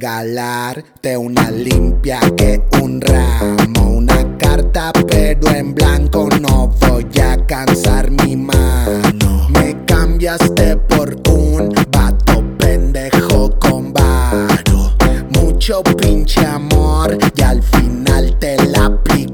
regalarte una limpia que un ramo, una carta pero en blanco. No voy a cansar mi mano. Me cambiaste por un vato pendejo con varo. Mucho pinche amor y al final te la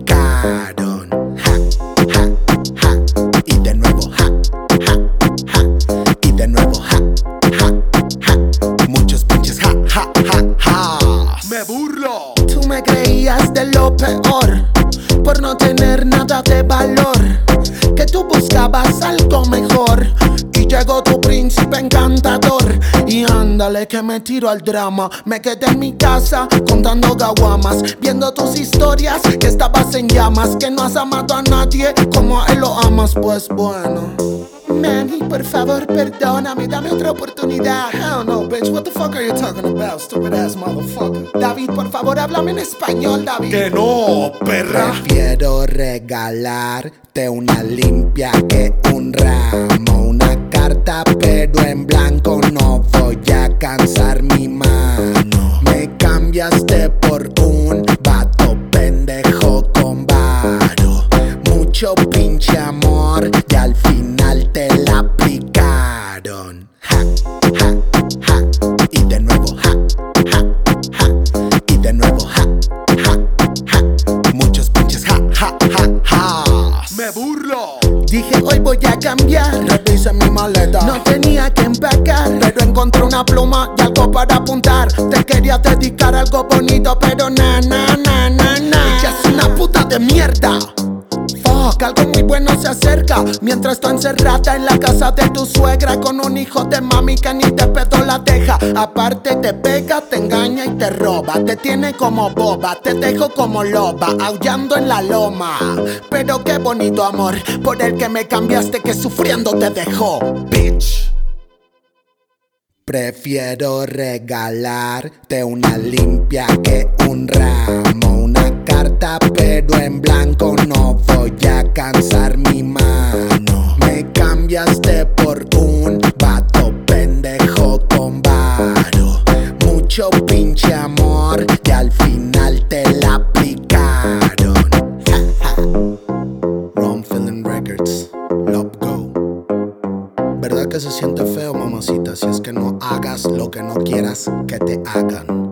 aplicaron. Ja, ja, ja. Y de nuevo ja, ja, ja. Y de nuevo ja, ja, ja. Muchos pinches ja, ja, ja, ja. Me burlo. Tú me creías de lo peor por no tener nada de valor, que tú buscabas algo mejor y llegó tu príncipe encantador. Y ándale que me tiro al drama. Me quedé en mi casa contando gaguamas, viendo tus historias que estabas en llamas, que no has amado a nadie como a él lo amas. Pues bueno, Manny, por favor perdóname, dame otra oportunidad. Hell no, bitch, what the fuck are you talking about, stupid ass motherfucker? David, por favor háblame en español, David. Que no, perra. Prefiero regalarte una limpia que un ramo, una carta pero en blanco. No voy a cansar mi mano. Me cambiaste por un vato pendejo con varo. Mucho pinche amor y al final te la aplicaron. Ja, ja, ja. Y de nuevo ja, ja, ja. Y de nuevo ja, ja, ja. Muchos pinches ja, ja, ja, ja. Me burlo. Dije hoy voy a cambiar, Revisa mi maleta. no tenía que empacar, pero encontré una pluma y algo para apuntar. Te quería dedicar algo bonito, pero na, na, na, na, na. Ella es una puta de mierda. Fuck, algo muy bueno se acerca mientras estoy encerrada en la casa de tu suegra con un hijo de mami que ni de pedo la deja. Aparte te pega, te engaña y te roba. Te tiene como boba, te dejo como loba, aullando en la loma. Pero qué bonito amor por el que me cambiaste, que sufriendo te dejó, bitch. Prefiero regalarte una limpia que un ramo, una carta pero en blanco. No voy a cansar mi mano. Me cambiaste por un vato pendejo con varo. Mucho pinche amor y al final te la aplicaron. Ja, ja. Ron Feeling Records, Love Go. ¿Verdad que se siente feo, mamacita? Si es que no hagas lo que no quieras que te hagan.